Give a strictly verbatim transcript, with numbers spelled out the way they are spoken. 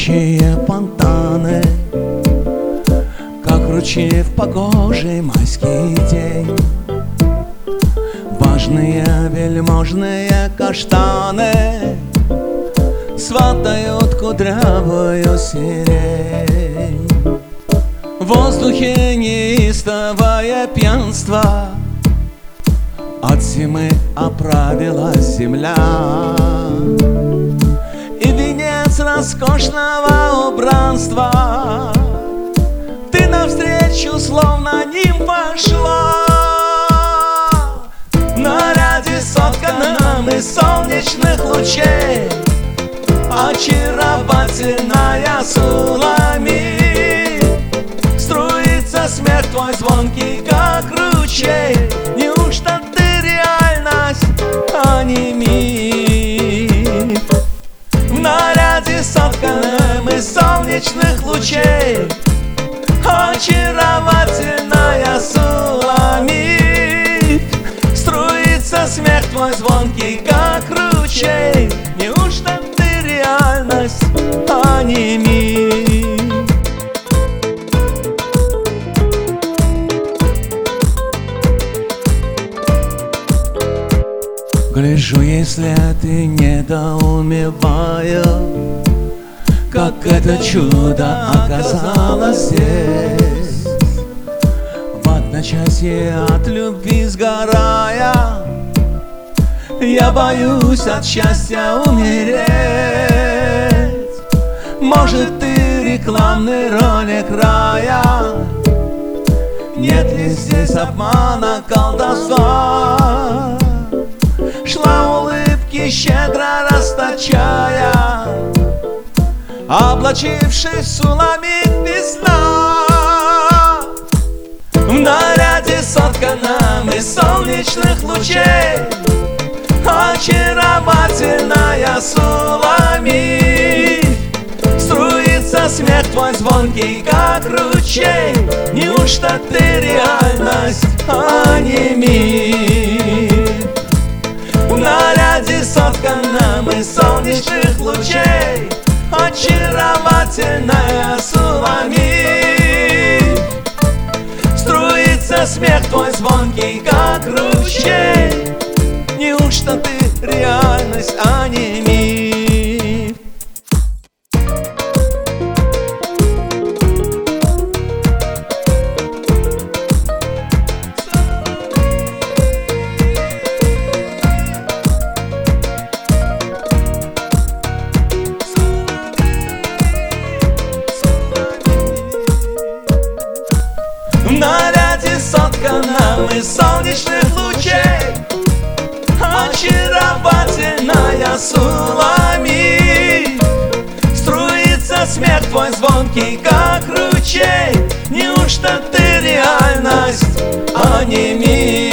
Журчащие фонтаны, как ручьи в погожий майский день. Важные вельможные каштаны сватают кудрявую сирень. В воздухе неистовое пьянство, от зимы оправилась земля. И венец роскошного убранства ты навстречу словно нимфа шла. В наряде сотканном из солнечных лучей, очаровательная Суламит. Струится смех твой звонкий, как ручей. Неужто ты реальность, а не миф? В наряде сотканном из солнечных лучей, очаровательная Суламит. Струится смех твой звонкий, как ручей. Неужто ты реальность, а не миф? Гляжу, если ты недоумеваю, как это чудо оказалось здесь. В одночасье от любви сгорая, я боюсь от счастья умереть. Может, ты рекламный ролик рая? Нет ли здесь обмана, колдовства? Шла улыбки, щедро расточая, облачившись в Суламит весна. В наряде сотканном из солнечных лучей, очаровательная Суламит. Струится смех твой звонкий, как ручей. Неужто ты реальность, а не миф? В наряде сотканном из солнечных лучей, очаровательная Суламит. Струится смех твой звонкий, как ручей. Неужто ты реальность, а не миф? В наряде сотканном из солнечных лучей, очаровательная Суламит. Струится смех твой звонкий, как ручей. Неужто ты реальность, а не миф?